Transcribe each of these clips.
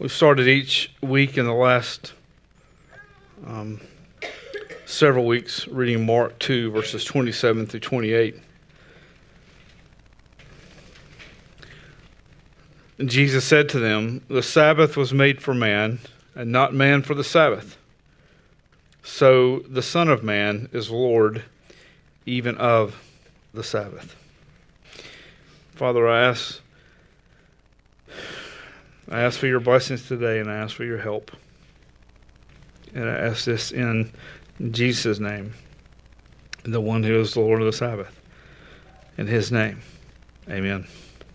We've started each week in the last several weeks reading Mark 2, verses 27 through 28. And Jesus said to them, "The Sabbath was made for man, and not man for the Sabbath. So the Son of Man is Lord even of the Sabbath." Father, I ask for your blessings today, and I ask for your help. And I ask this in Jesus' name, the one who is the Lord of the Sabbath. In his name, amen.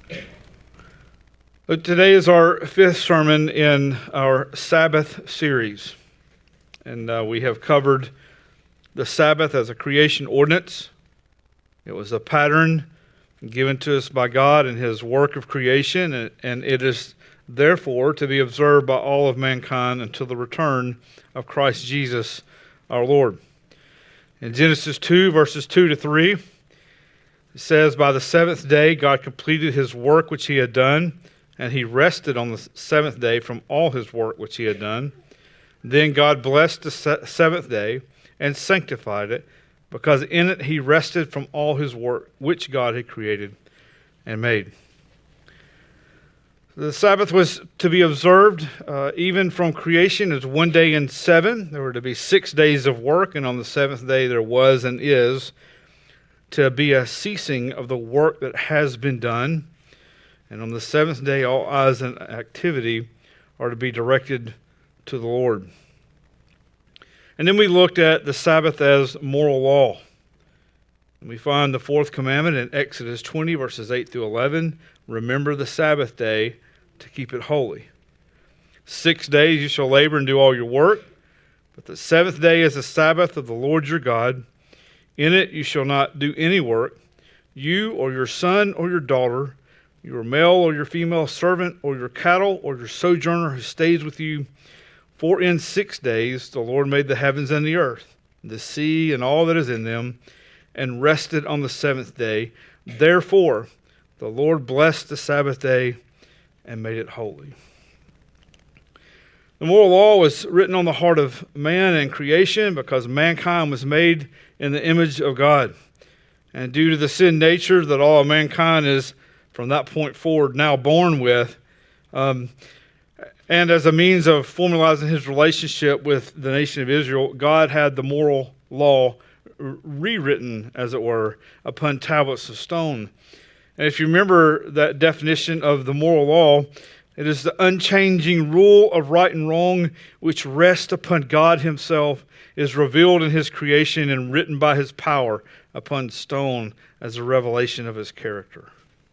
Today is our fifth sermon in our Sabbath series. And we have covered the Sabbath as a creation ordinance. It was a pattern given to us by God in his work of creation, and it is therefore to be observed by all of mankind until the return of Christ Jesus our Lord. In Genesis 2, verses 2 to 3, it says, "By the seventh day God completed his work which he had done, and he rested on the seventh day from all his work which he had done. Then God blessed the seventh day and sanctified it, because in it he rested from all his work which God had created and made." The Sabbath was to be observed even from creation as 1 day in 7. There were to be 6 days of work, and on the seventh day there was and is to be a ceasing of the work that has been done. And on the seventh day all eyes and activity are to be directed to the Lord. And then we looked at the Sabbath as moral law. And we find the fourth commandment in Exodus 20, verses 8 through 11. "Remember the Sabbath day to keep it holy. 6 days you shall labor and do all your work, but the seventh day is the Sabbath of the Lord your God. In it you shall not do any work, you or your son or your daughter, your male or your female servant, or your cattle, or your sojourner who stays with you. For in 6 days the Lord made the heavens and the earth, the sea and all that is in them, and rested on the seventh day. Therefore the Lord blessed the Sabbath day and made it holy." The moral law was written on the heart of man and creation because mankind was made in the image of God. And due to the sin nature that all of mankind is, from that point forward, now born with, and as a means of formalizing his relationship with the nation of Israel, God had the moral law rewritten, as it were, upon tablets of stone. And if you remember that definition of the moral law, it is the unchanging rule of right and wrong which rests upon God himself, is revealed in his creation and written by his power upon stone as a revelation of his character.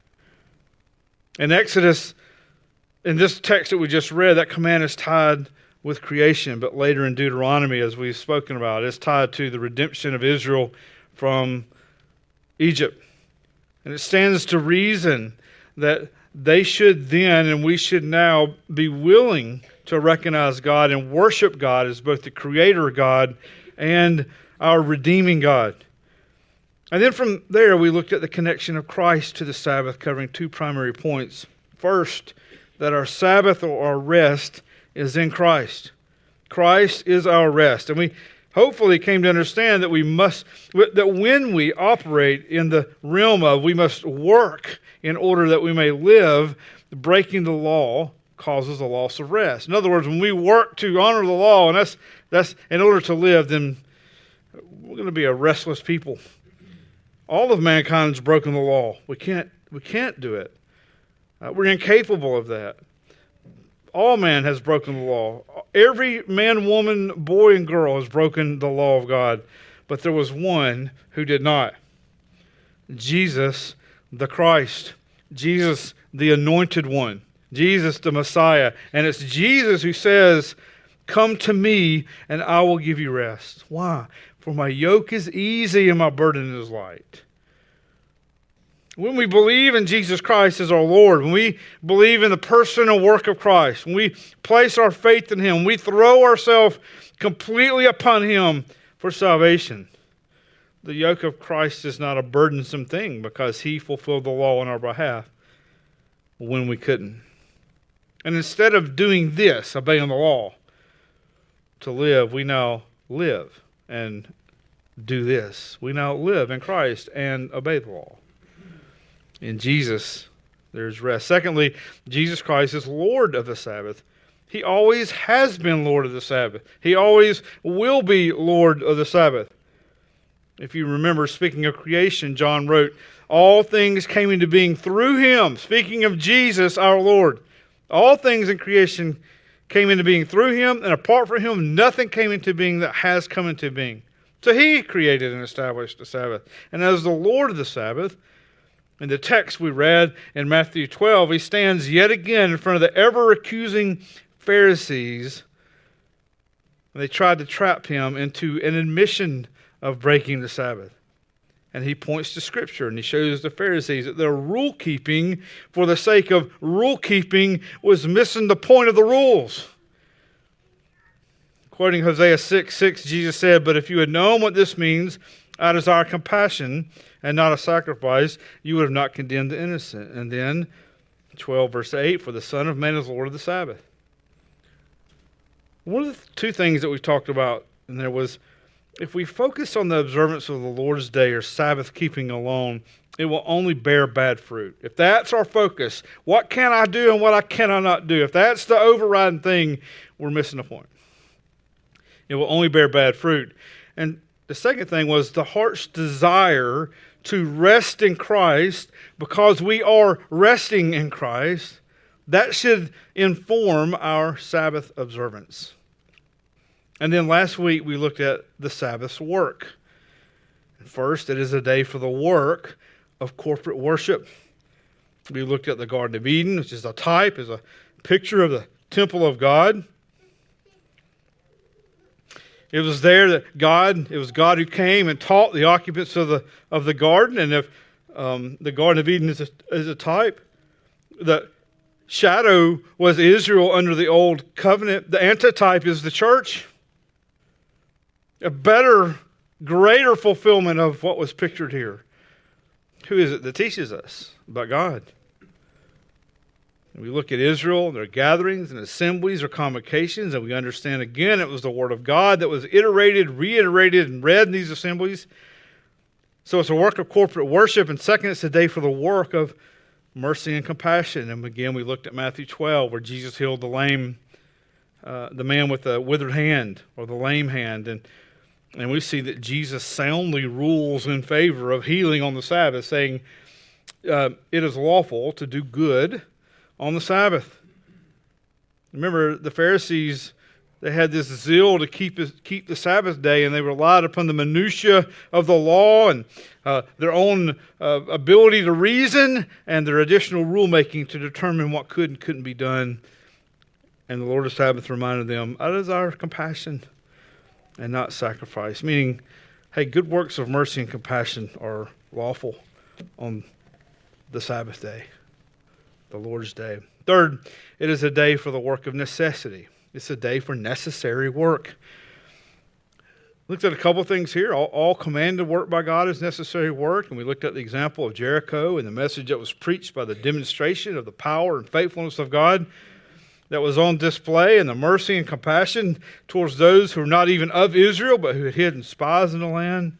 In Exodus, in this text that we just read, that command is tied with creation, but later in Deuteronomy, as we've spoken about, it's tied to the redemption of Israel from Egypt. And it stands to reason that they should then, and we should now, be willing to recognize God and worship God as both the Creator God and our redeeming God. And then from there, we looked at the connection of Christ to the Sabbath, covering 2 primary points. First, that our Sabbath or our rest is in Christ. Christ is our rest. And we hopefully came to understand that that when we operate in the realm of we must work in order that we may live, breaking the law causes a loss of rest. In other words, when we work to honor the law, and that's in order to live, then we're going to be a restless people. All of mankind's broken the law. We can't do it. We're incapable of that. All man has broken the law. Every man, woman, boy, and girl has broken the law of God. But there was one who did not. Jesus, the Christ. Jesus, the anointed one. Jesus, the Messiah. And it's Jesus who says, "Come to me and I will give you rest." Why? "For my yoke is easy and my burden is light." When we believe in Jesus Christ as our Lord, when we believe in the person and work of Christ, when we place our faith in him, we throw ourselves completely upon him for salvation. The yoke of Christ is not a burdensome thing because he fulfilled the law on our behalf when we couldn't. And instead of doing this, obeying the law, to live, we now live and do this. We now live in Christ and obey the law. In Jesus, there's rest. Secondly, Jesus Christ is Lord of the Sabbath. He always has been Lord of the Sabbath. He always will be Lord of the Sabbath. If you remember, speaking of creation, John wrote, all things came into being through him. Speaking of Jesus, our Lord. All things in creation came into being through him, and apart from him, nothing came into being that has come into being. So he created and established the Sabbath. And as the Lord of the Sabbath, in the text we read in Matthew 12, he stands yet again in front of the ever-accusing Pharisees. And they tried to trap him into an admission of breaking the Sabbath. And he points to Scripture and he shows the Pharisees that their rule keeping for the sake of rule keeping was missing the point of the rules. Quoting Hosea 6:6, Jesus said, but if you had known what this means, I desire compassion and not a sacrifice, you would have not condemned the innocent. And then 12 verse 8, for the Son of Man is Lord of the Sabbath. One of the two things that we talked about, and there was, if we focus on the observance of the Lord's Day or Sabbath keeping alone, it will only bear bad fruit. If that's our focus, what can I do and what I cannot not do? If that's the overriding thing, we're missing the point. It will only bear bad fruit. And the second thing was the heart's desire to rest in Christ because we are resting in Christ. That should inform our Sabbath observance. And then last week we looked at the Sabbath's work. First, it is a day for the work of corporate worship. We looked at the Garden of Eden, which is a type, is a picture of the temple of God. It was there that it was God who came and taught the occupants of the garden. And if the Garden of Eden is a type, the shadow was Israel under the old covenant. The antitype is the church. A better, greater fulfillment of what was pictured here. Who is it that teaches us about God? And we look at Israel, their gatherings and assemblies or convocations, and we understand again it was the Word of God that was iterated, reiterated, and read in these assemblies. So it's a work of corporate worship, and second, it's a day for the work of mercy and compassion. And again, we looked at Matthew 12, where Jesus healed the man with the withered hand, or the lame hand, and we see that Jesus soundly rules in favor of healing on the Sabbath, saying it is lawful to do good on the Sabbath. Remember, the Pharisees, they had this zeal to keep the Sabbath day, and they relied upon the minutiae of the law and their own ability to reason and their additional rulemaking to determine what could and couldn't be done. And the Lord of Sabbath reminded them, I desire compassion and not sacrifice. Meaning, hey, good works of mercy and compassion are lawful on the Sabbath day, the Lord's day. Third, it is a day for the work of necessity. It's a day for necessary work. Looked at a couple things here. All commanded work by God is necessary work. And we looked at the example of Jericho and the message that was preached by the demonstration of the power and faithfulness of God that was on display, and the mercy and compassion towards those who were not even of Israel, but who had hidden spies in the land.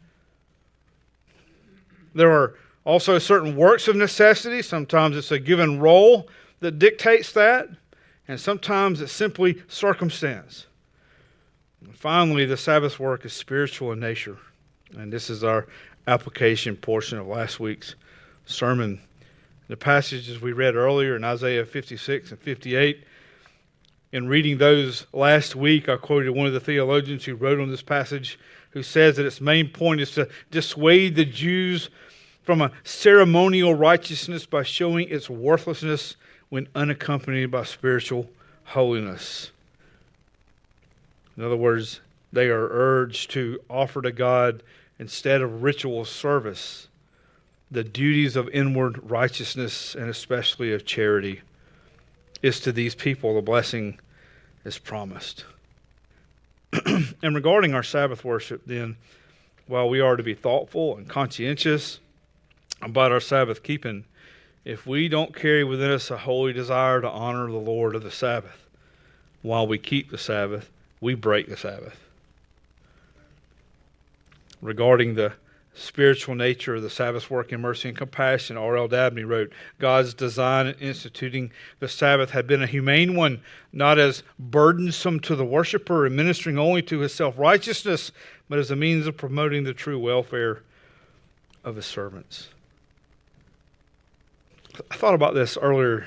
There are also certain works of necessity. Sometimes it's a given role that dictates that, and sometimes it's simply circumstance. And finally, the Sabbath work is spiritual in nature. And this is our application portion of last week's sermon. The passages we read earlier in Isaiah 56 and 58, in reading those last week, I quoted one of the theologians who wrote on this passage, who says that its main point is to dissuade the Jews from a ceremonial righteousness by showing its worthlessness when unaccompanied by spiritual holiness. In other words, they are urged to offer to God, instead of ritual service, the duties of inward righteousness and especially of charity. Is to these people the blessing is promised. And regarding our Sabbath worship, then, while we are to be thoughtful and conscientious about our Sabbath keeping, if we don't carry within us a holy desire to honor the Lord of the Sabbath while we keep the Sabbath, we break the Sabbath. Regarding the spiritual nature of the Sabbath's work in mercy and compassion, R.L. Dabney wrote, God's design in instituting the Sabbath had been a humane one, not as burdensome to the worshiper and ministering only to his self-righteousness, but as a means of promoting the true welfare of his servants. I thought about this earlier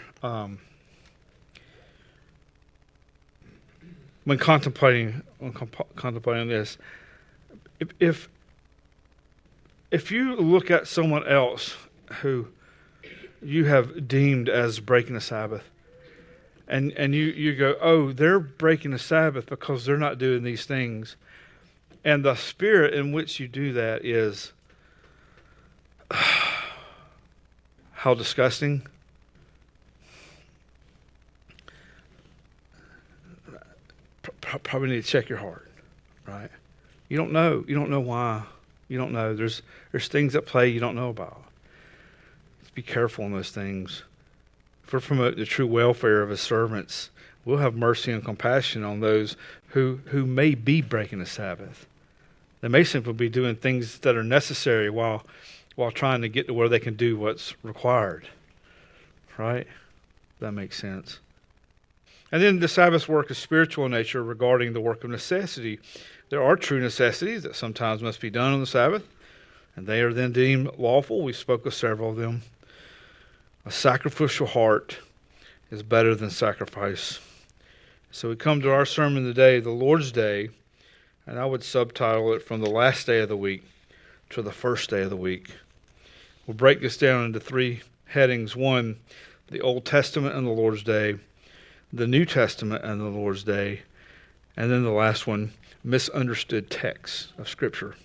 when contemplating this. If you look at someone else who you have deemed as breaking the Sabbath, and you go, oh, they're breaking the Sabbath because they're not doing these things, and the spirit in which you do that is how disgusting. Probably need to check your heart, right? You don't know. You don't know why. You don't know. There's things at play you don't know about. Let's be careful in those things. If we're promoting the true welfare of his servants, we'll have mercy and compassion on those who may be breaking the Sabbath. They may simply be doing things that are necessary while trying to get to where they can do what's required. Right? That makes sense. And then the Sabbath's work is spiritual in nature regarding the work of necessity. There are true necessities that sometimes must be done on the Sabbath, and they are then deemed lawful. We spoke of several of them. A sacrificial heart is better than sacrifice. So we come to our sermon today, the Lord's Day, and I would subtitle it from the last day of the week to the first day of the week. We'll break this down into three headings. One, the Old Testament and the Lord's Day, the New Testament and the Lord's Day, and then the last one, misunderstood texts of Scripture.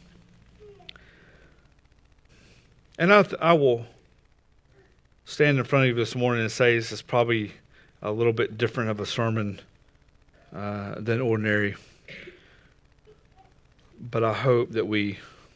And I will stand in front of you this morning and say this is probably a little bit different of a sermon than ordinary. But I hope that we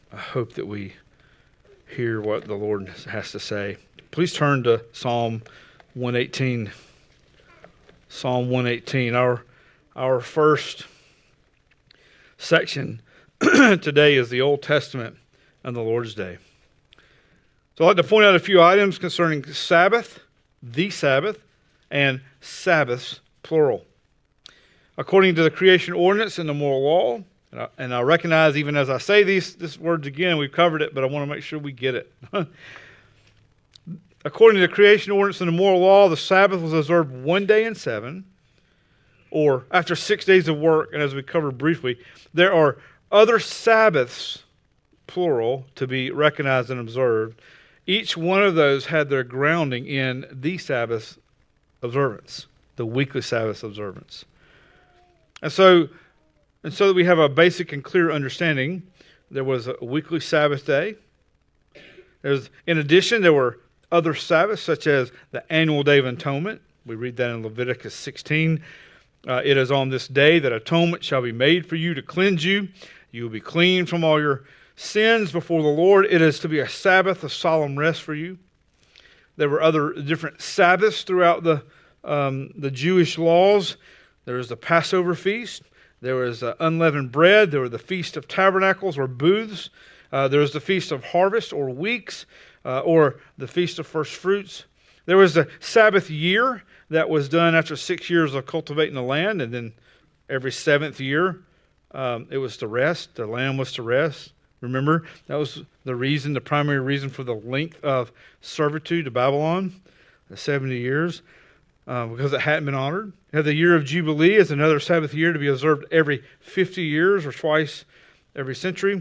hear what the Lord has to say. Please turn to Psalm 118. Psalm 118. Our first section today is the Old Testament and the Lord's Day. So I'd like to point out a few items concerning Sabbath, the Sabbath, and Sabbaths, plural. According to the creation ordinance and the moral law, and I recognize even as I say these words again, we've covered it, but I want to make sure we get it. According to the creation ordinance and the moral law, the Sabbath was observed 1 day in 7, or after 6 days of work, and as we covered briefly, there are other Sabbaths, plural, to be recognized and observed. Each one of those had their grounding in the Sabbath observance, the weekly Sabbath observance. And so that we have a basic and clear understanding, there was a weekly Sabbath day. In addition, there were other Sabbaths, such as the annual Day of Atonement. We read that in Leviticus 16. It is on this day that atonement shall be made for you to cleanse you. You will be clean from all your sins before the Lord. It is to be a Sabbath, a solemn rest for you. There were other different Sabbaths throughout the Jewish laws. There was the Passover feast. There was unleavened bread. There were the Feast of Tabernacles or booths. There was the Feast of Harvest or weeks, or the Feast of First Fruits. There was the Sabbath year that was done after 6 years of cultivating the land, and then every seventh year it was to rest. The land was to rest. Remember, that was the primary reason for the length of servitude to Babylon, the 70 years, because it hadn't been honored. You have the year of Jubilee as another Sabbath year to be observed every 50 years or twice every century.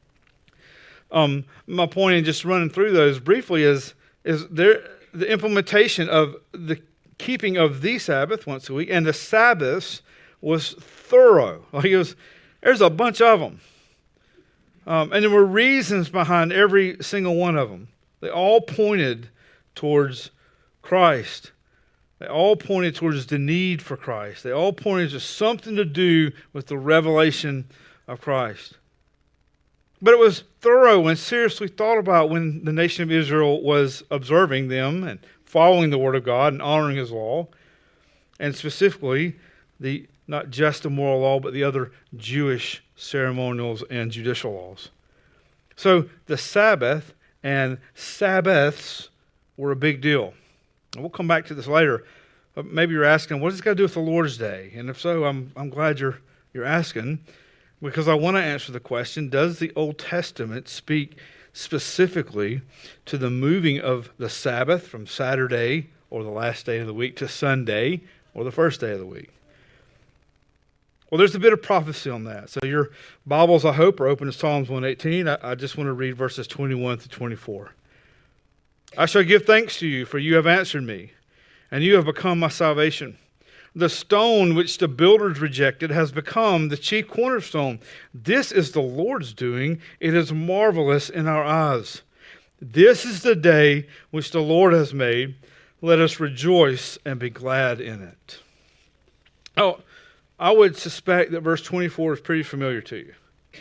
My point in just running through those briefly is the implementation of the keeping of the Sabbath once a week, and the Sabbaths was thorough. There's a bunch of them. And there were reasons behind every single one of them. They all pointed towards Christ. They all pointed towards the need for Christ. They all pointed to something to do with the revelation of Christ. But it was thorough and seriously thought about when the nation of Israel was observing them and following the Word of God and honoring His law, and specifically the not just the moral law, but the other Jewish ceremonials and judicial laws. So the Sabbath and Sabbaths were a big deal. And we'll come back to this later. But maybe you're asking, what does this got to do with the Lord's Day? And if so, I'm glad you're asking, because I want to answer the question, does the Old Testament speak specifically to the moving of the Sabbath from Saturday or the last day of the week to Sunday or the first day of the week? Well, there's a bit of prophecy on that. So your Bibles, I hope, are open to Psalms 118. I just want to read verses 21 to 24. I shall give thanks to you, for you have answered me, and you have become my salvation. The stone which the builders rejected has become the chief cornerstone. This is the Lord's doing. It is marvelous in our eyes. This is the day which the Lord has made. Let us rejoice and be glad in it. Oh, I would suspect that verse 24 is pretty familiar to you.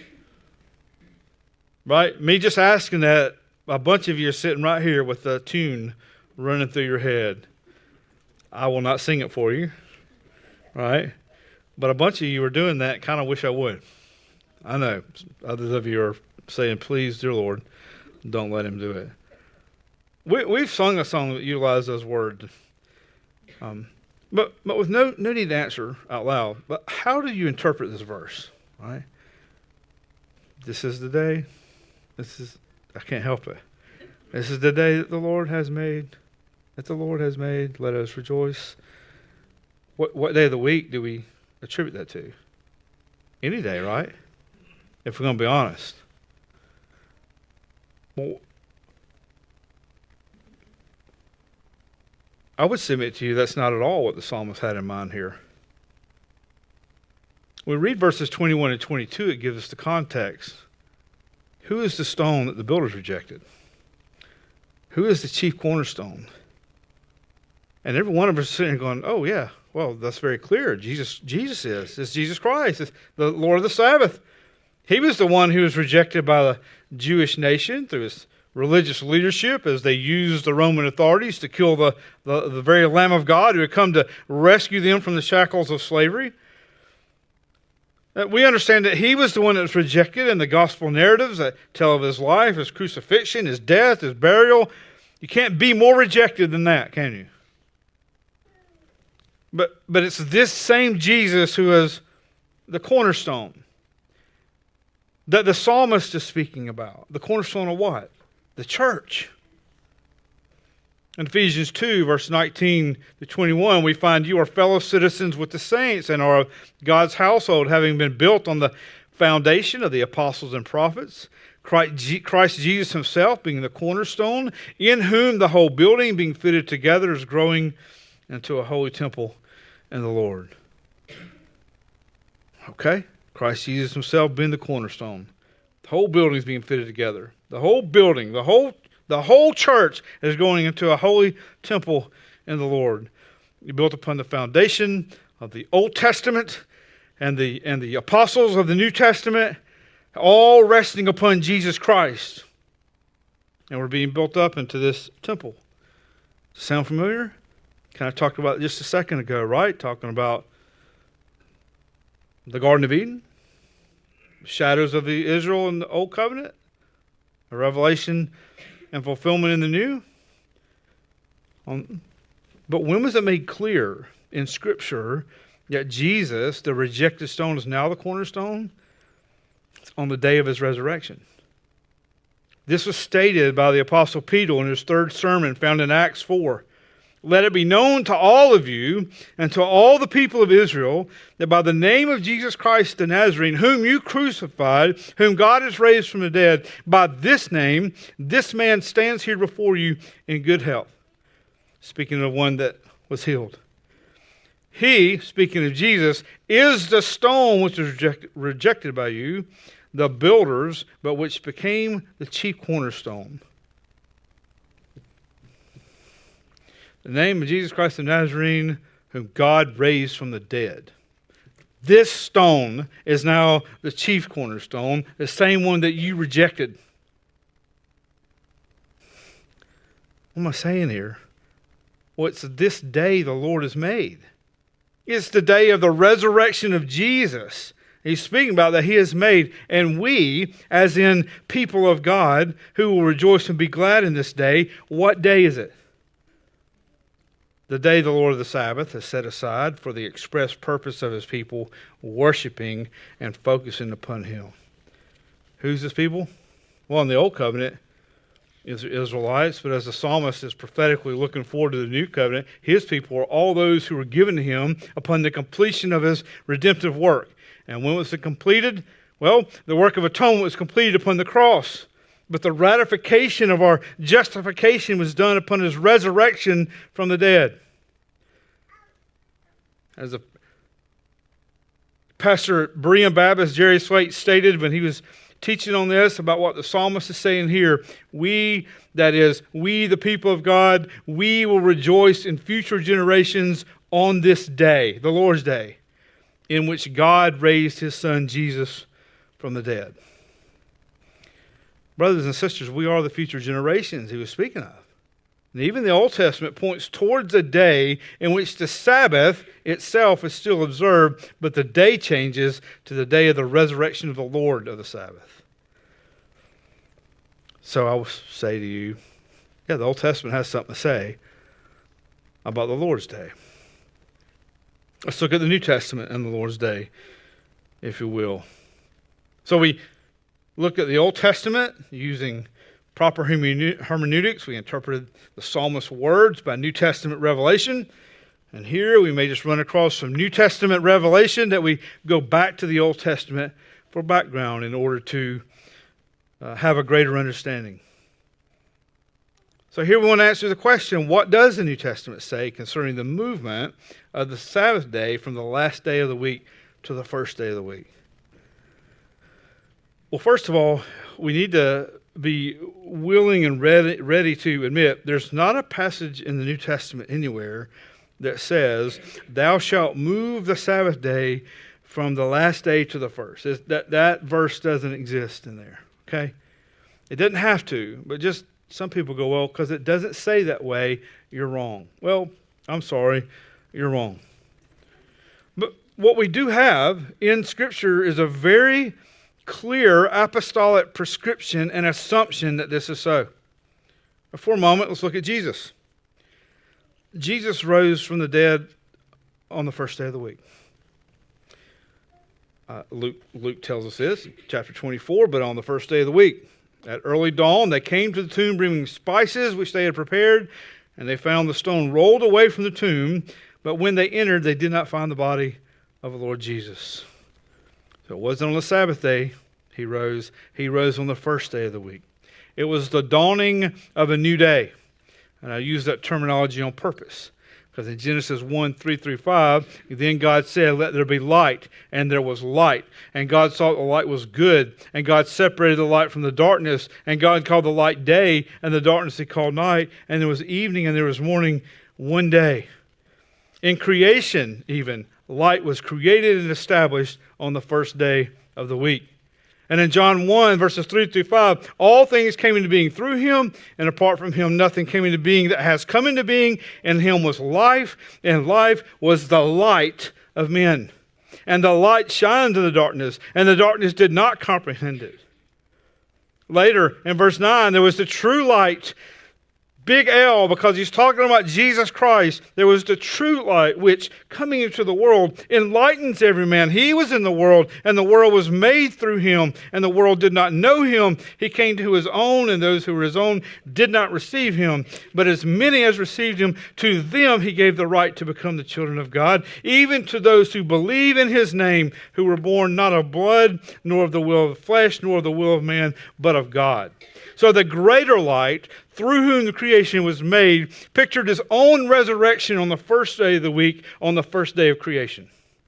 Right? Me just asking that, a bunch of you are sitting right here with a tune running through your head. I will not sing it for you. Right? But a bunch of you are doing that, kind of wish I would. I know. Others of you are saying, please, dear Lord, don't let him do it. We've sung a song that utilizes those words. But with no need to answer out loud, but how do you interpret this verse? Right? This is the day. I can't help it. This is the day that the Lord has made. That the Lord has made. Let us rejoice. What day of the week do we attribute that to? Any day, right? If we're going to be honest. Well, I would submit to you that's not at all what the psalmist had in mind here. When we read verses 21 and 22, it gives us the context. Who is the stone that the builders rejected? Who is the chief cornerstone? And every one of us is sitting here going, oh yeah, well, that's very clear. Jesus is. It's Jesus Christ. It's the Lord of the Sabbath. He was the one who was rejected by the Jewish nation through his religious leadership as they used the Roman authorities to kill the very Lamb of God who had come to rescue them from the shackles of slavery. We understand that he was the one that was rejected in the gospel narratives that tell of his life, his crucifixion, his death, his burial. You can't be more rejected than that, can you? But it's this same Jesus who is the cornerstone that the psalmist is speaking about. The cornerstone of what? The church. In Ephesians 2, verse 19 to 21, we find you are fellow citizens with the saints and are of God's household, having been built on the foundation of the apostles and prophets, Christ Jesus himself being the cornerstone, in whom the whole building being fitted together is growing into a holy temple in the Lord. Okay? Christ Jesus himself being the cornerstone. The whole building is being fitted together. The whole building, the whole church is going into a holy temple in the Lord. You built upon the foundation of the Old Testament and the apostles of the New Testament, all resting upon Jesus Christ. And we're being built up into this temple. Sound familiar? Kind of talked about it just a second ago, right? Talking about the Garden of Eden, shadows of the Israel in the Old Covenant, a revelation and fulfillment in the New. But when was it made clear in Scripture that Jesus, the rejected stone, is now the cornerstone? It's on the day of his resurrection. This was stated by the Apostle Peter in his third sermon found in Acts 4. Let it be known to all of you and to all the people of Israel that by the name of Jesus Christ the Nazarene, whom you crucified, whom God has raised from the dead, by this name, this man stands here before you in good health. Speaking of one that was healed. He, speaking of Jesus, is the stone which was rejected by you, the builders, but which became the chief cornerstone. The name of Jesus Christ the Nazarene, whom God raised from the dead. This stone is now the chief cornerstone, the same one that you rejected. What am I saying here? Well, it's this day the Lord has made. It's the day of the resurrection of Jesus. He's speaking about that He has made. And we, as in people of God, who will rejoice and be glad in this day, what day is it? The day the Lord of the Sabbath has set aside for the express purpose of His people worshiping and focusing upon Him. Who's His people? Well, in the Old Covenant, is the Israelites, but as the psalmist is prophetically looking forward to the new covenant, His people are all those who were given to Him upon the completion of His redemptive work. And when was it completed? Well, the work of atonement was completed upon the cross. But the ratification of our justification was done upon His resurrection from the dead. As the pastor at Berean Baptist, Jerry Slate, stated when he was teaching on this about what the psalmist is saying here, we, that is, we the people of God, we will rejoice in future generations on this day, the Lord's Day, in which God raised His Son Jesus from the dead. Brothers and sisters, we are the future generations He was speaking of. And even the Old Testament points towards a day in which the Sabbath itself is still observed, but the day changes to the day of the resurrection of the Lord of the Sabbath. So I will say to you, yeah, the Old Testament has something to say about the Lord's Day. Let's look at the New Testament and the Lord's Day, if you will. So we look at the Old Testament using proper hermeneutics. We interpreted the psalmist's words by New Testament revelation. And here we may just run across some New Testament revelation that we go back to the Old Testament for background in order to have a greater understanding. So here we want to answer the question, what does the New Testament say concerning the movement of the Sabbath day from the last day of the week to the first day of the week? Well, first of all, we need to be willing and ready to admit there's not a passage in the New Testament anywhere that says, thou shalt move the Sabbath day from the last day to the first. That verse doesn't exist in there, okay? It doesn't have to, but just some people go, well, because it doesn't say that way, you're wrong. Well, I'm sorry, you're wrong. But what we do have in Scripture is a very clear apostolic prescription and assumption that this is so. But for a moment, let's look at Jesus. Jesus rose from the dead on the first day of the week. Luke tells us this, chapter 24, but on the first day of the week, at early dawn, they came to the tomb bringing spices which they had prepared, and they found the stone rolled away from the tomb, but when they entered, they did not find the body of the Lord Jesus. So it wasn't on the Sabbath day He rose. He rose on the first day of the week. It was the dawning of a new day. And I use that terminology on purpose. Because in Genesis 1:3-5, then God said, let there be light. And there was light. And God saw the light was good. And God separated the light from the darkness. And God called the light day. And the darkness He called night. And there was evening and there was morning one day. In creation even, light was created and established on the first day of the week. And in John 1, verses 3-5, all things came into being through Him, and apart from Him nothing came into being that has come into being. In Him was life, and life was the light of men. And the light shined in the darkness, and the darkness did not comprehend it. Later, in verse 9, there was the true light, big L, because he's talking about Jesus Christ. There was the true light, which coming into the world enlightens every man. He was in the world, and the world was made through Him, and the world did not know Him. He came to His own, and those who were His own did not receive Him. But as many as received Him, to them He gave the right to become the children of God, even to those who believe in His name, who were born not of blood, nor of the will of the flesh, nor of the will of man, but of God. So the greater light, through whom the creation was made, pictured His own resurrection on the first day of the week, on the first day of creation.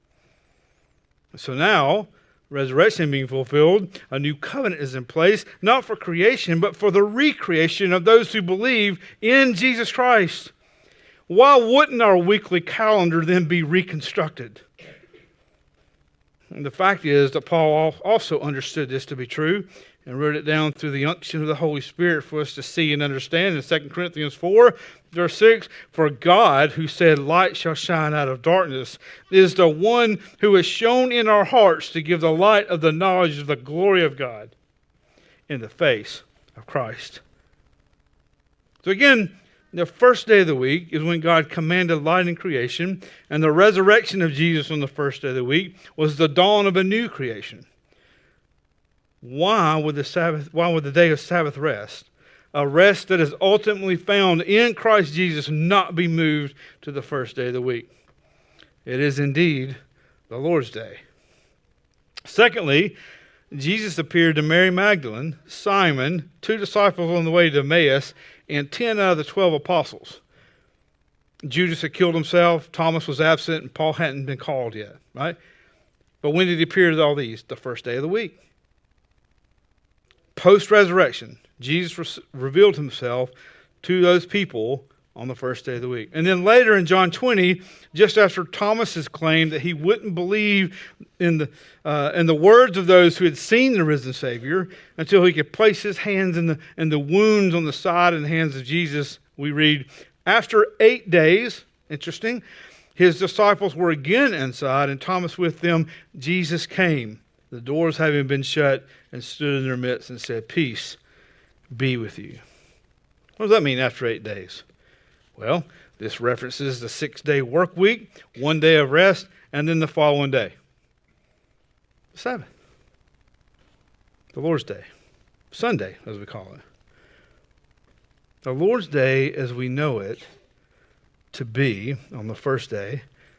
So now, resurrection being fulfilled, a new covenant is in place, not for creation, but for the recreation of those who believe in Jesus Christ. Why wouldn't our weekly calendar then be reconstructed? And the fact is that Paul also understood this to be true and wrote it down through the unction of the Holy Spirit for us to see and understand in 2 Corinthians 4, verse 6, "For God, who said, 'Light shall shine out of darkness,' is the one who has shown in our hearts to give the light of the knowledge of the glory of God in the face of Christ." So again, the first day of the week is when God commanded light in creation, and the resurrection of Jesus on the first day of the week was the dawn of a new creation. Why would the day of Sabbath rest, a rest that is ultimately found in Christ Jesus, not be moved to the first day of the week? It is indeed the Lord's Day. Secondly, Jesus appeared to Mary Magdalene, Simon, 2 disciples on the way to Emmaus, and 10 out of the 12 apostles. Judas had killed himself, Thomas was absent, and Paul hadn't been called yet, right? But when did he appear to all these? The first day of the week. Post-resurrection, Jesus revealed himself to those people on the first day of the week. And then later in John 20, just after Thomas's claim that he wouldn't believe in the words of those who had seen the risen Savior until he could place his hands in the wounds on the side and hands of Jesus, we read, "After 8 days," interesting, "his disciples were again inside, and Thomas with them. Jesus came, the doors having been shut, and stood in their midst and said, 'Peace be with you.'" What does that mean, after 8 days? Well, this references the 6-day work week, 1 day of rest, and then the following day, the Sabbath, the Lord's Day, Sunday, as we call it. The Lord's Day, as we know it to be on the first day,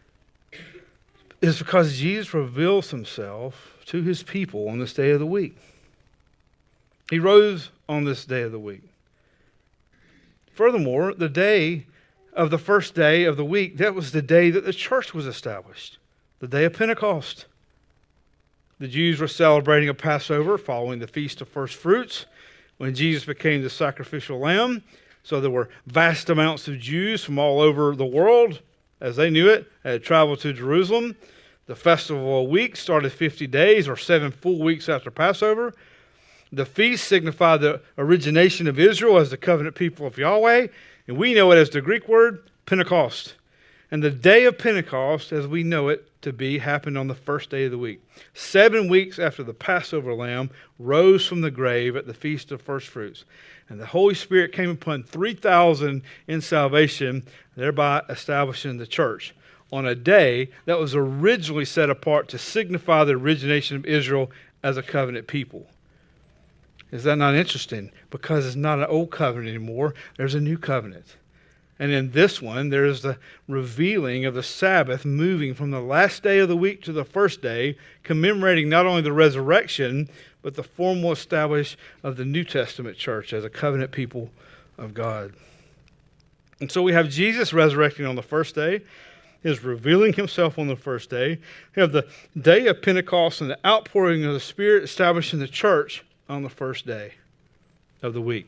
is because Jesus reveals himself to his people on this day of the week. He rose on this day of the week. Furthermore, the day of the first day of the week, that was the day that the church was established, the day of Pentecost. The Jews were celebrating a Passover following the Feast of First Fruits when Jesus became the sacrificial lamb. So there were vast amounts of Jews from all over the world, as they knew it, had traveled to Jerusalem. The festival of weeks started 50 days or 7 full weeks after Passover. The feast signified the origination of Israel as the covenant people of Yahweh, and we know it as the Greek word Pentecost. And the day of Pentecost, as we know it to be, happened on the first day of the week, 7 weeks after the Passover lamb rose from the grave at the Feast of First Fruits. And the Holy Spirit came upon 3,000 in salvation, thereby establishing the church on a day that was originally set apart to signify the origination of Israel as a covenant people. Is that not interesting? Because it's not an old covenant anymore. There's a new covenant. And in this one, there's the revealing of the Sabbath moving from the last day of the week to the first day, commemorating not only the resurrection, but the formal establishment of the New Testament church as a covenant people of God. And so we have Jesus resurrecting on the first day, his revealing himself on the first day. We have the day of Pentecost and the outpouring of the Spirit establishing the church on the first day of the week.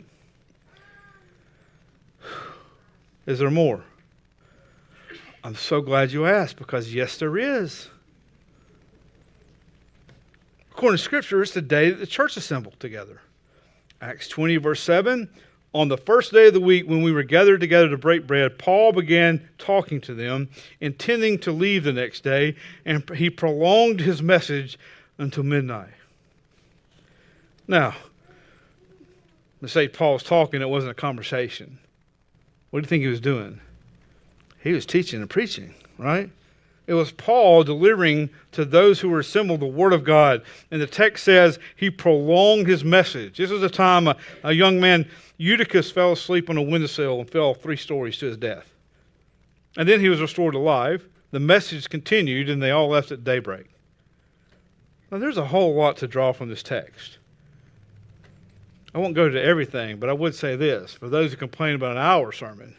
Is there more? I'm so glad you asked, because yes, there is. According to Scripture, it's the day that the church assembled together. Acts 20, verse 7, on the first day of the week when we were gathered together to break bread, Paul began talking to them, intending to leave the next day, and he prolonged his message until midnight. Now, let's say Paul was talking, it wasn't a conversation. What do you think he was doing? He was teaching and preaching, right? It was Paul delivering to those who were assembled the Word of God. And the text says he prolonged his message. This was a time a young man, Eutychus, fell asleep on a windowsill and fell 3 stories to his death. And then he was restored alive. The message continued, and they all left at daybreak. Now, there's a whole lot to draw from this text. I won't go to everything, but I would say this. For those who complain about an hour sermon,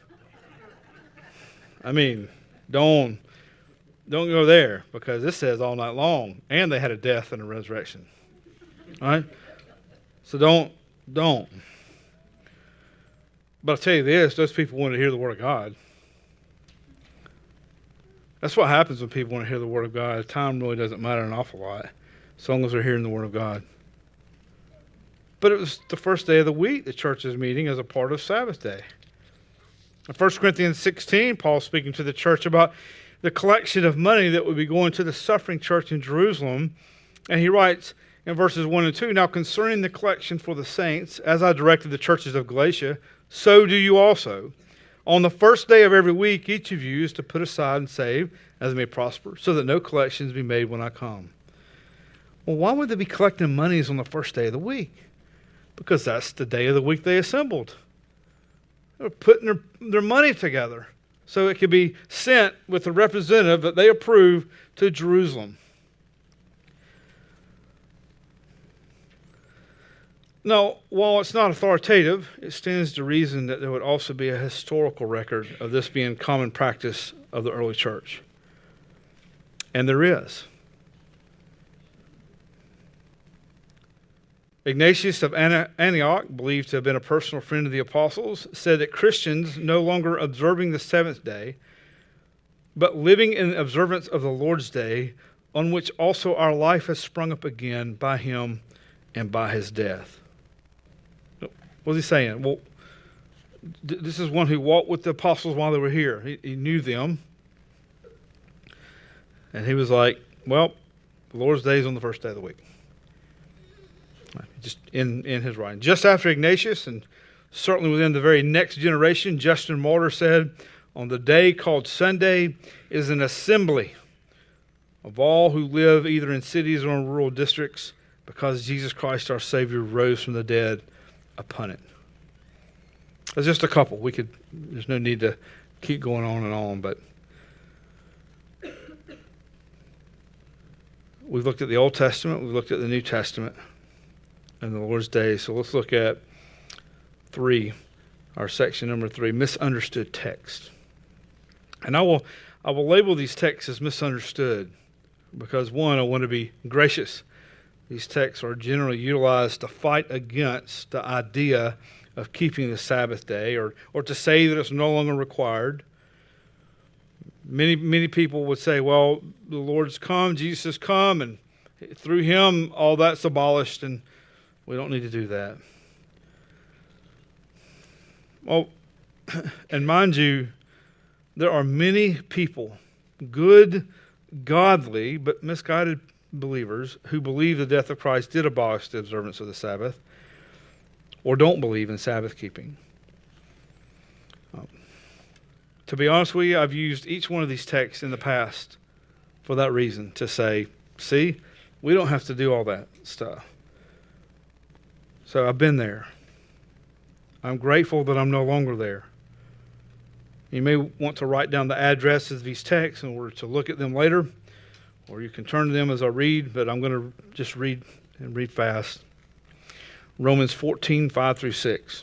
I mean, don't go there, because this says all night long, and they had a death and a resurrection. All right? So don't. But I'll tell you this, those people wanted to hear the Word of God. That's what happens when people want to hear the Word of God. Time really doesn't matter an awful lot, as long as they're hearing the Word of God. But it was the first day of the week the church is meeting as a part of Sabbath day. In 1 Corinthians 16, Paul's speaking to the church about the collection of money that would be going to the suffering church in Jerusalem. And he writes in verses 1 and 2, "Now concerning the collection for the saints, as I directed the churches of Galatia, so do you also. On the first day of every week, each of you is to put aside and save, as it may prosper, so that no collections be made when I come." Well, why would they be collecting monies on the first day of the week? Because that's the day of the week they assembled. They're putting their money together so it could be sent with a representative that they approve to Jerusalem. Now, while it's not authoritative, it stands to reason that there would also be a historical record of this being common practice of the early church. And there is. Ignatius of Antioch, believed to have been a personal friend of the apostles, said that Christians no longer observing the seventh day, but living in observance of the Lord's day, on which also our life has sprung up again by him and by his death. What's he saying? Well, this is one who walked with the apostles while they were here. He knew them. And he was like, well, the Lord's day is on the first day of the week. Just in his writing. Just after Ignatius, and certainly within the very next generation, Justin Martyr said, "On the day called Sunday is an assembly of all who live either in cities or in rural districts, because Jesus Christ our Savior rose from the dead upon it." There's just a couple. There's no need to keep going on, but we've looked at the Old Testament, we've looked at the New Testament and the Lord's Day. So let's look at our section number 3, misunderstood text. And I will label these texts as misunderstood because, one, I want to be gracious. These texts are generally utilized to fight against the idea of keeping the Sabbath day or to say that it's no longer required. Many people would say, well, the Lord's come, Jesus has come, and through him all that's abolished, and we don't need to do that. Well, and mind you, there are many people, good, godly, but misguided believers who believe the death of Christ did abolish the observance of the Sabbath, or don't believe in Sabbath keeping. To be honest with you, I've used each one of these texts in the past for that reason, to say, see, we don't have to do all that stuff. So I've been there. I'm grateful that I'm no longer there. You may want to write down the addresses of these texts in order to look at them later, or you can turn to them as I read, but I'm going to just read and read fast. Romans 14, 5 through 6.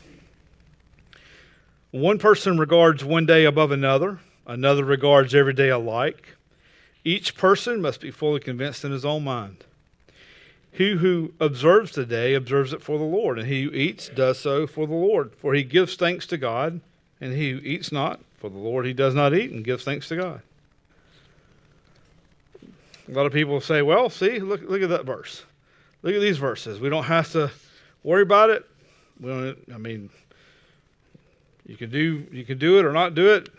One person regards one day above another. Another regards every day alike. Each person must be fully convinced in his own mind. He who observes the day observes it for the Lord, and he who eats does so for the Lord. For he gives thanks to God, and he who eats not for the Lord, he does not eat and gives thanks to God. A lot of people say, well, see, look at that verse. Look at these verses. We don't have to worry about it. You can do it or not do it.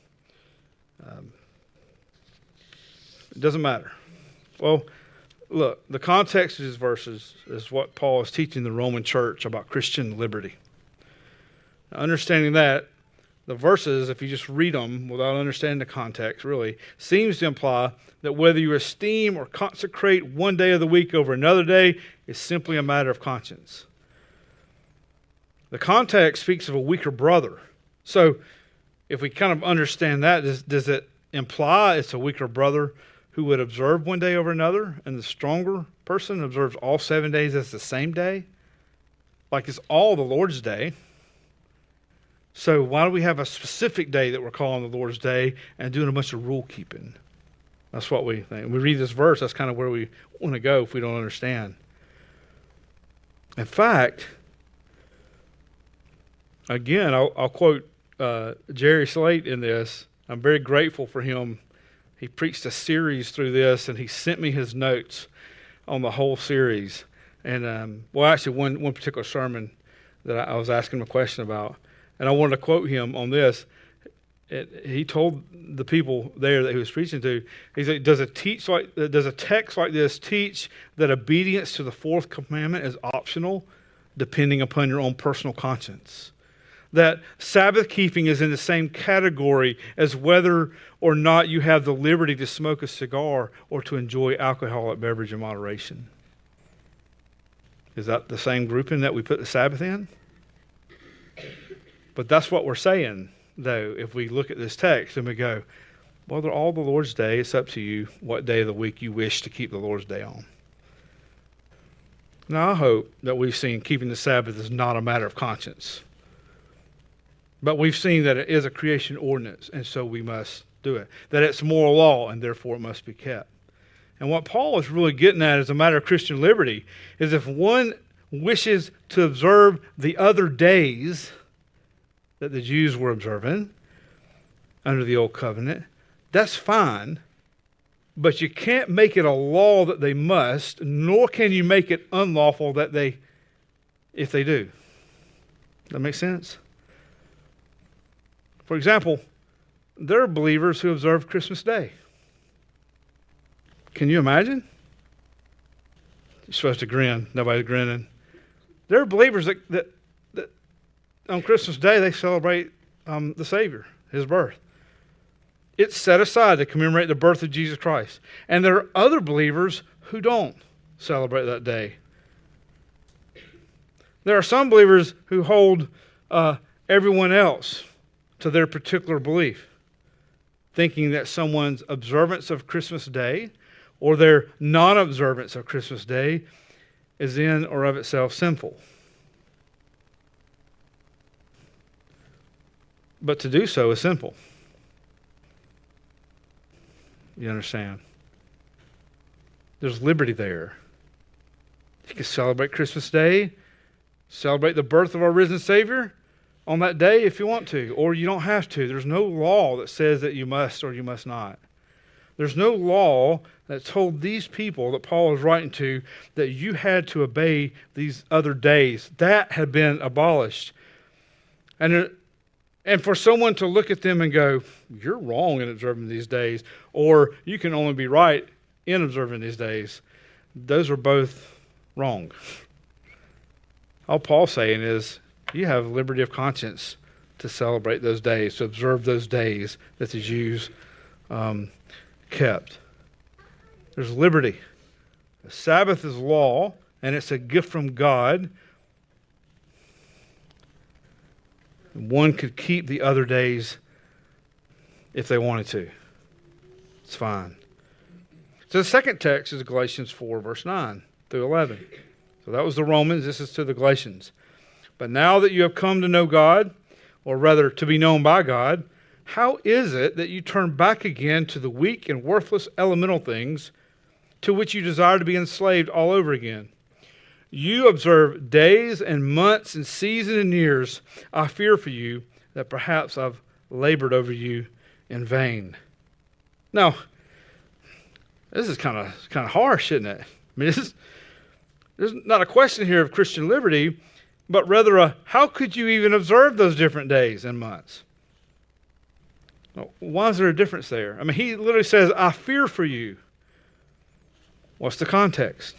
It doesn't matter. Well, look, the context of these verses is what Paul is teaching the Roman church about Christian liberty. Now, understanding that, the verses, if you just read them without understanding the context, really, seems to imply that whether you esteem or consecrate one day of the week over another day is simply a matter of conscience. The context speaks of a weaker brother. So, if we kind of understand that, does it imply it's a weaker brother who would observe one day over another, and the stronger person observes all 7 days as the same day? Like it's all the Lord's day. So why do we have a specific day that we're calling the Lord's Day and doing a bunch of rule keeping? That's what we think. We read this verse, that's kind of where we want to go if we don't understand. In fact, again, I'll quote Jerry Slate in this. I'm very grateful for him He preached a series through this, and he sent me his notes on the whole series. And, actually, one particular sermon that I was asking him a question about. And I wanted to quote him on this. He told the people there that he was preaching to, he said, does a text like this teach that obedience to the fourth commandment is optional, depending upon your own personal conscience? That Sabbath keeping is in the same category as whether or not you have the liberty to smoke a cigar or to enjoy alcoholic beverage in moderation? Is that the same grouping that we put the Sabbath in? But that's what we're saying, though, if we look at this text and we go, well, they're all the Lord's Day. It's up to you what day of the week you wish to keep the Lord's Day on. Now, I hope that we've seen keeping the Sabbath is not a matter of conscience. But we've seen that it is a creation ordinance, and so we must do it. That it's moral law, and therefore it must be kept. And what Paul is really getting at as a matter of Christian liberty is if one wishes to observe the other days that the Jews were observing under the Old Covenant, that's fine, but you can't make it a law that they must, nor can you make it unlawful that if they do. That make sense? For example, there are believers who observe Christmas Day. Can you imagine? You're supposed to grin. Nobody's grinning. There are believers that on Christmas Day, they celebrate the Savior, His birth. It's set aside to commemorate the birth of Jesus Christ. And there are other believers who don't celebrate that day. There are some believers who hold everyone else to their particular belief, thinking that someone's observance of Christmas Day or their non-observance of Christmas Day is in or of itself sinful. But to do so is simple. You understand? There's liberty there. You can celebrate Christmas Day, celebrate the birth of our risen Savior on that day if you want to, or you don't have to. There's no law that says that you must or you must not. There's no law that told these people that Paul was writing to that you had to obey these other days. That had been abolished. And for someone to look at them and go, you're wrong in observing these days, or you can only be right in observing these days, those are both wrong. All Paul's saying is, you have liberty of conscience to celebrate those days, to observe those days that the Jews kept. There's liberty. The Sabbath is law, and it's a gift from God. One could keep the other days if they wanted to. It's fine. So the second text is Galatians 4, verse 9 through 11. So that was the Romans. This is to the Galatians. But now that you have come to know God, or rather to be known by God, how is it that you turn back again to the weak and worthless elemental things to which you desire to be enslaved all over again? You observe days and months and seasons and years. I fear for you that perhaps I've labored over you in vain. Now, this is kind of harsh, isn't it? I mean, there's not a question here of Christian liberty, but rather how could you even observe those different days and months? Why is there a difference there? I mean, he literally says, I fear for you. What's the context?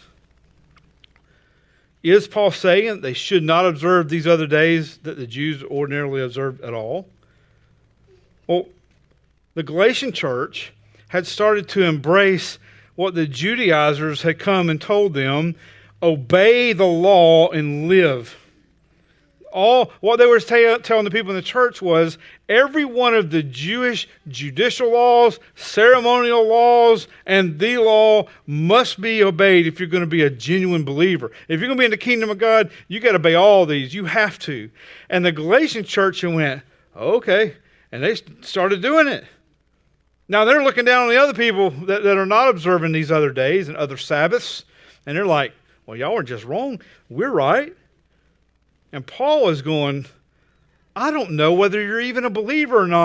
Is Paul saying they should not observe these other days that the Jews ordinarily observed at all? Well, the Galatian church had started to embrace what the Judaizers had come and told them, obey the law and live. All what they were telling the people in the church was every one of the Jewish judicial laws, ceremonial laws, and the law must be obeyed if you're going to be a genuine believer. If you're going to be in the kingdom of God, you got to obey all these. You have to. And the Galatian church went, okay, and they started doing it. Now they're looking down on the other people that are not observing these other days and other Sabbaths, and they're like, well, y'all are just wrong. We're right. And Paul is going, I don't know whether you're even a believer or not,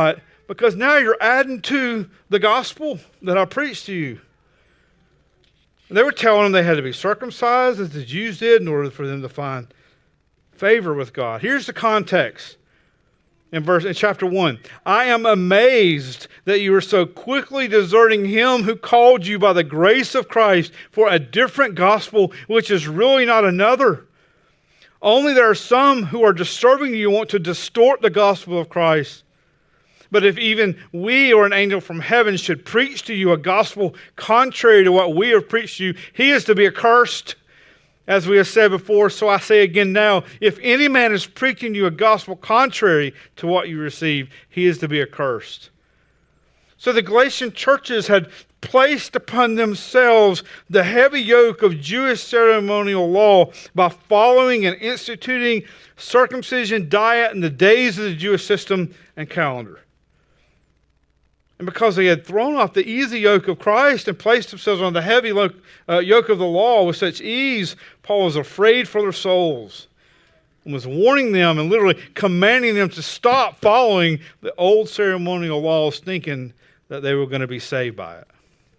because now you're adding to the gospel that I preached to you. And they were telling them they had to be circumcised as the Jews did in order for them to find favor with God. Here's the context in chapter 1. I am amazed that you are so quickly deserting him who called you by the grace of Christ for a different gospel, which is really not another. Only there are some who are disturbing you, want to distort the gospel of Christ. But if even we or an angel from heaven should preach to you a gospel contrary to what we have preached to you, he is to be accursed. As we have said before, so I say again now, if any man is preaching you a gospel contrary to what you received, he is to be accursed. So the Galatian churches had placed upon themselves the heavy yoke of Jewish ceremonial law by following and instituting circumcision diet in the days of the Jewish system and calendar. And because they had thrown off the easy yoke of Christ and placed themselves on the heavy yoke of the law with such ease, Paul was afraid for their souls and was warning them and literally commanding them to stop following the old ceremonial laws, thinking that they were going to be saved by it.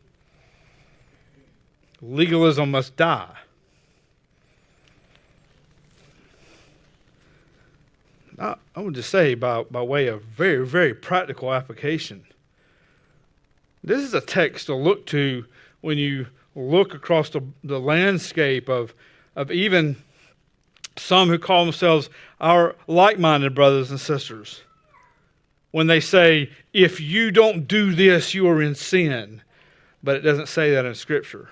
Legalism must die. I would just say by way of very, very practical application, this is a text to look to when you look across the landscape of even some who call themselves our like-minded brothers and sisters. When they say, if you don't do this, you are in sin. But it doesn't say that in Scripture.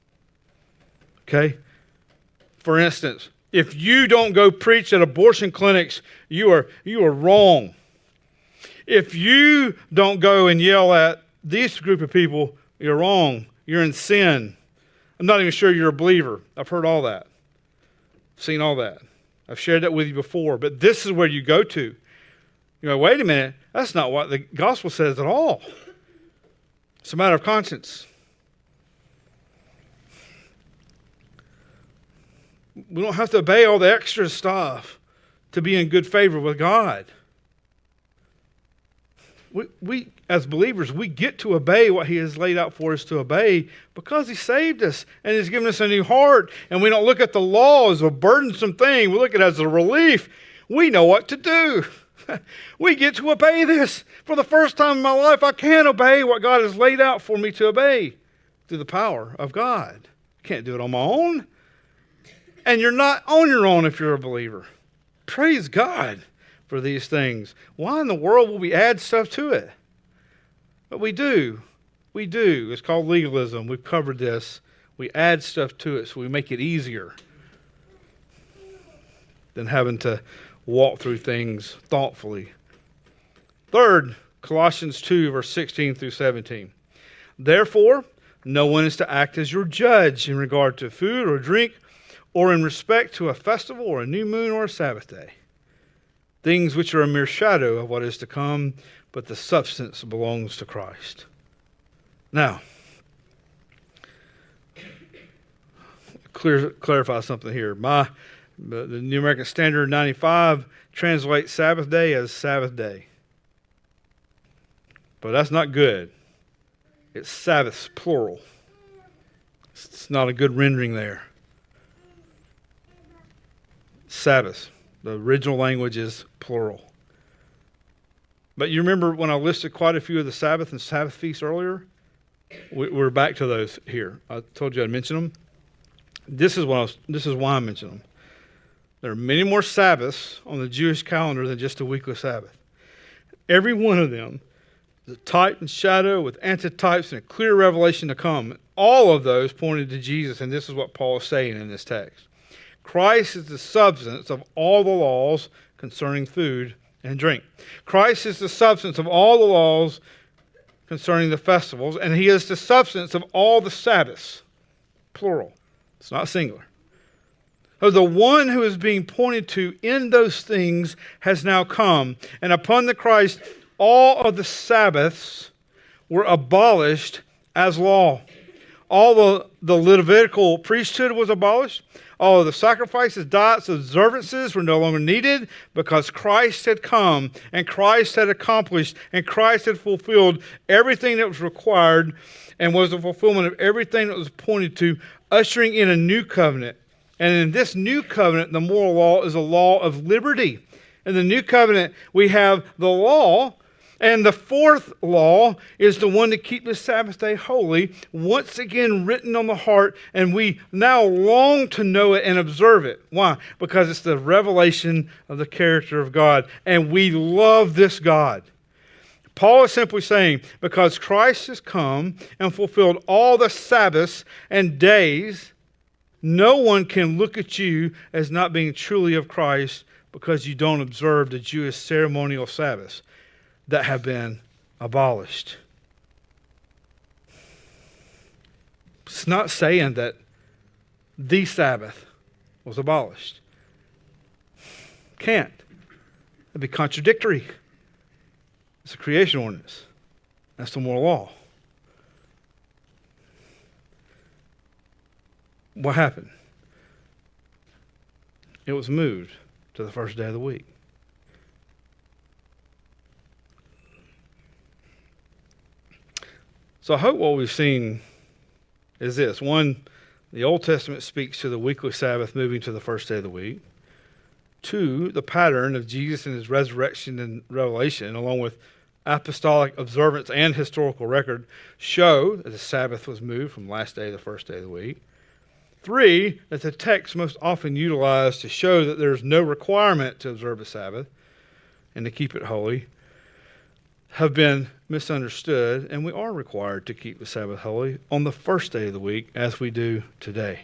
Okay? For instance, if you don't go preach at abortion clinics, you are wrong. If you don't go and yell at this group of people, you're wrong. You're in sin. I'm not even sure you're a believer. I've heard all that. I've seen all that. I've shared that with you before. But this is where you go to. You go, wait a minute. That's not what the gospel says at all. It's a matter of conscience. We don't have to obey all the extra stuff to be in good favor with God. We as believers, we get to obey what he has laid out for us to obey because he saved us and he's given us a new heart. And we don't look at the law as a burdensome thing. We look at it as a relief. We know what to do. We get to obey this. For the first time in my life, I can obey what God has laid out for me to obey through the power of God. I can't do it on my own. And you're not on your own if you're a believer. Praise God for these things. Why in the world will we add stuff to it? But we do. We do. It's called legalism. We've covered this. We add stuff to it so we make it easier than having to walk through things thoughtfully. Third, Colossians 2, verse 16 through 17. Therefore, no one is to act as your judge in regard to food or drink, or in respect to a festival or a new moon or a Sabbath day. Things which are a mere shadow of what is to come, but the substance belongs to Christ. Now, clarify something here. The New American Standard 95 translates Sabbath day as Sabbath day. But that's not good. It's Sabbaths, plural. It's not a good rendering there. Sabbath. The original language is plural. But you remember when I listed quite a few of the Sabbath and Sabbath feasts earlier? We're back to those here. I told you I'd mention them. This is why I mention them. There are many more Sabbaths on the Jewish calendar than just a weekly Sabbath. Every one of them is a type and shadow with antitypes and a clear revelation to come. All of those pointed to Jesus, and this is what Paul is saying in this text. Christ is the substance of all the laws concerning food and drink. Christ is the substance of all the laws concerning the festivals, and he is the substance of all the Sabbaths. Plural. It's not singular. So the one who is being pointed to in those things has now come, and upon the Christ all of the Sabbaths were abolished as law. All the Levitical priesthood was abolished. All of the sacrifices, diets, observances were no longer needed because Christ had come and Christ had accomplished and Christ had fulfilled everything that was required and was the fulfillment of everything that was pointed to, ushering in a new covenant. And in this new covenant, the moral law is a law of liberty. In the new covenant, we have the law. And the fourth law is the one to keep the Sabbath day holy, once again written on the heart, and we now long to know it and observe it. Why? Because it's the revelation of the character of God, and we love this God. Paul is simply saying, because Christ has come and fulfilled all the Sabbaths and days, no one can look at you as not being truly of Christ because you don't observe the Jewish ceremonial Sabbaths that have been abolished. It's not saying that the Sabbath was abolished. Can't. It'd be contradictory. It's a creation ordinance. That's the moral law. What happened? It was moved to the first day of the week. So I hope what we've seen is this. One, the Old Testament speaks to the weekly Sabbath moving to the first day of the week. Two, the pattern of Jesus and his resurrection and revelation, along with apostolic observance and historical record, show that the Sabbath was moved from last day to the first day of the week. Three, that the text most often utilized to show that there is no requirement to observe the Sabbath and to keep it holy have been misunderstood, and we are required to keep the Sabbath holy on the first day of the week as we do today.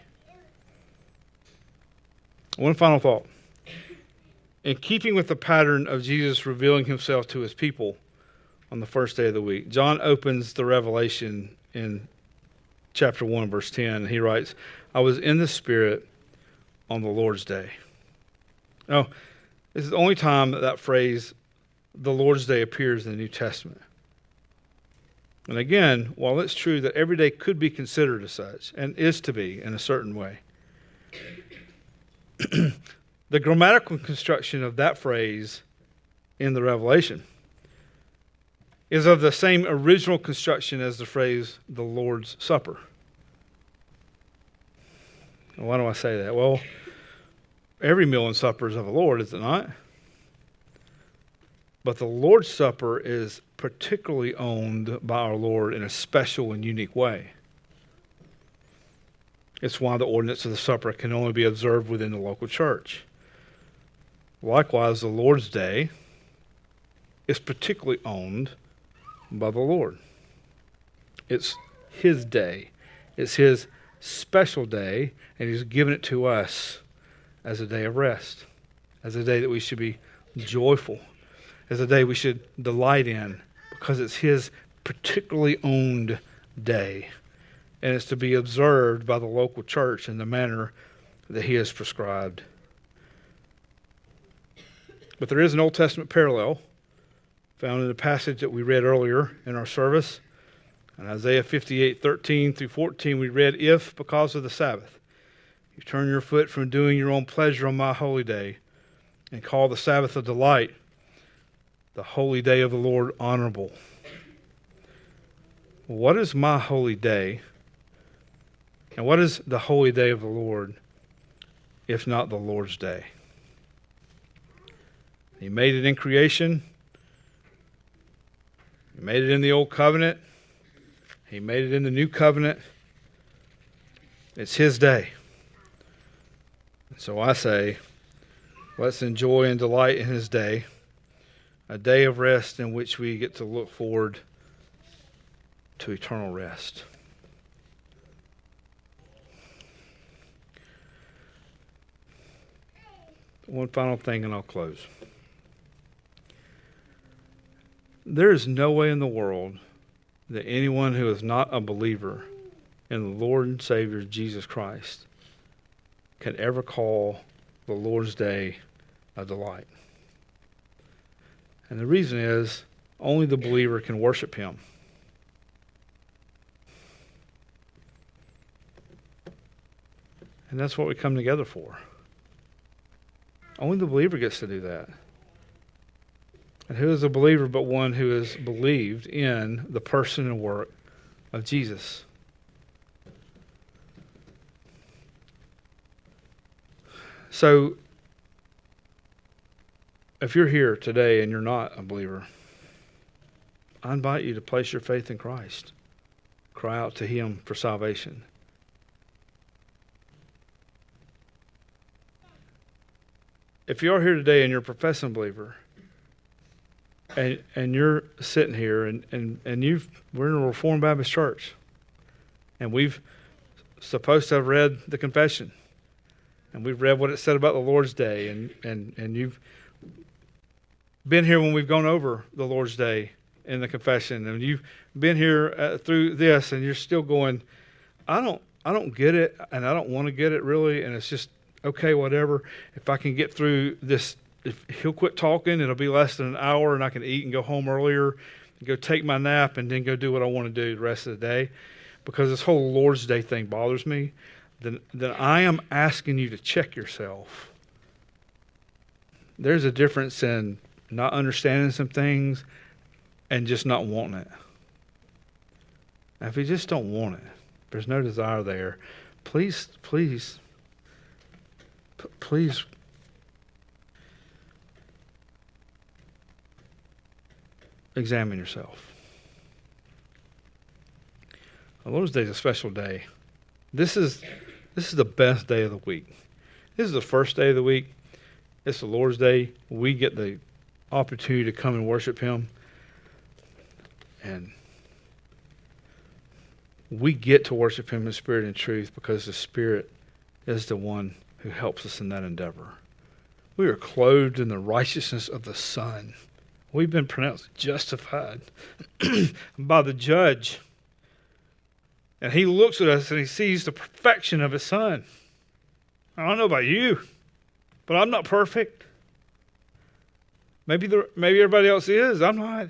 One final thought. In keeping with the pattern of Jesus revealing himself to his people on the first day of the week, John opens the revelation in chapter 1, verse 10. He writes, I was in the Spirit on the Lord's day. Now, this is the only time that phrase, the Lord's day, appears in the New Testament. And again, while it's true that every day could be considered as such, and is to be in a certain way, the grammatical construction of that phrase in the Revelation is of the same original construction as the phrase, the Lord's Supper. And why do I say that? Well, every meal and supper is of the Lord, is it not? But the Lord's Supper is particularly owned by our Lord in a special and unique way. It's why the ordinance of the supper can only be observed within the local church. Likewise, the Lord's Day is particularly owned by the Lord. It's his day. It's his special day, and he's given it to us as a day of rest, as a day that we should be joyful, as a day we should delight in, because it's his particularly owned day, and it's to be observed by the local church in the manner that he has prescribed. But there is an Old Testament parallel found in the passage that we read earlier in our service. In Isaiah 58:13 through 14, we read, If, because of the Sabbath, you turn your foot from doing your own pleasure on my holy day, and call the Sabbath a delight, the holy day of the Lord honorable. What is my holy day? And what is the holy day of the Lord, if not the Lord's day? He made it in creation. He made it in the old covenant. He made it in the new covenant. It's his day. So I say, let's enjoy and delight in his day, a day of rest in which we get to look forward to eternal rest. One final thing and I'll close. There is no way in the world that anyone who is not a believer in the Lord and Savior Jesus Christ can ever call the Lord's Day a delight. And the reason is only the believer can worship him. And that's what we come together for. Only the believer gets to do that. And who is a believer but one who has believed in the person and work of Jesus? So, if you're here today and you're not a believer, I invite you to place your faith in Christ. Cry out to Him for salvation. If you are here today and you're a professing believer, and you're sitting here and we're in a Reformed Baptist church, and we've supposed to have read the confession, and we've read what it said about the Lord's Day, and you've been here when we've gone over the Lord's Day in the confession, and you've been here through this, and you're still going, I don't get it, and I don't want to get it really, and it's just okay, whatever. If I can get through this, if he'll quit talking, it'll be less than an hour, and I can eat and go home earlier, and go take my nap, and then go do what I want to do the rest of the day. Because this whole Lord's Day thing bothers me. Then I am asking you to check yourself. There's a difference in not understanding some things and just not wanting it. Now, if you just don't want it, there's no desire there, please examine yourself. The Lord's Day is a special day. This is the best day of the week. This is the first day of the week. It's the Lord's Day. We get the opportunity to come and worship Him. And we get to worship Him in spirit and truth because the Spirit is the one who helps us in that endeavor. We are clothed in the righteousness of the Son. We've been pronounced justified by the judge. And He looks at us and He sees the perfection of His Son. I don't know about you, but I'm not perfect. Maybe everybody else is. I'm not.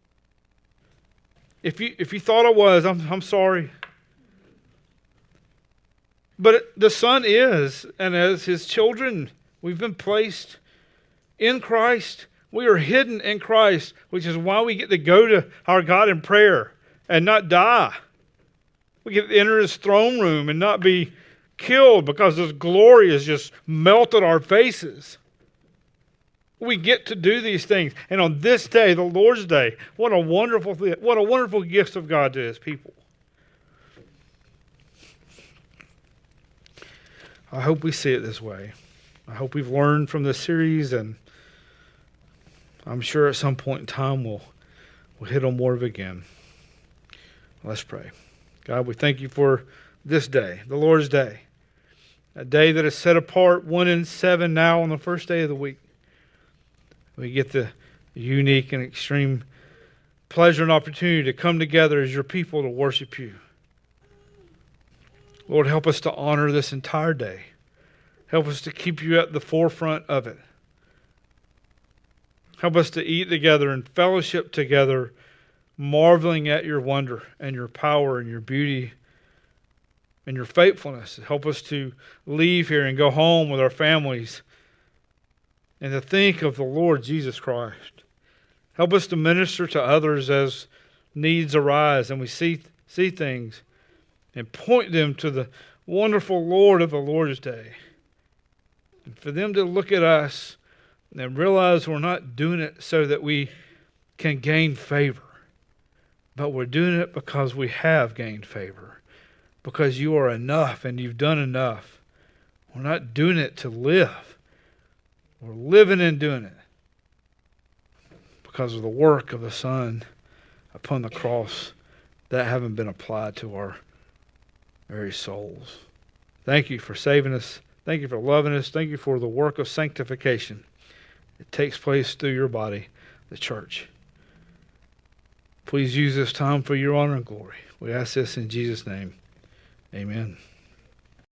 If you thought I was, I'm sorry. But the Son is, and as His children, we've been placed in Christ. We are hidden in Christ, which is why we get to go to our God in prayer and not die. We get to enter His throne room and not be killed because His glory has just melted our faces. We get to do these things. And on this day, the Lord's Day, what a wonderful gift of God to His people. I hope we see it this way. I hope we've learned from this series, and I'm sure at some point in time we'll hit on more of it again. Let's pray. God, we thank You for this day, the Lord's Day, a day that is set apart, 1 in 7 now on the first day of the week. We get the unique and extreme pleasure and opportunity to come together as Your people to worship You. Lord, help us to honor this entire day. Help us to keep You at the forefront of it. Help us to eat together and fellowship together, marveling at Your wonder and Your power and Your beauty and Your faithfulness. Help us to leave here and go home with our families and to think of the Lord Jesus Christ. Help us to minister to others as needs arise and we see things and point them to the wonderful Lord of the Lord's Day. And for them to look at us and realize we're not doing it so that we can gain favor, but we're doing it because we have gained favor, because You are enough and You've done enough. We're not doing it to live. We're living and doing it because of the work of the Son upon the cross that haven't been applied to our very souls. Thank You for saving us. Thank You for loving us. Thank You for the work of sanctification. It takes place through Your body, the church. Please use this time for Your honor and glory. We ask this in Jesus' name. Amen.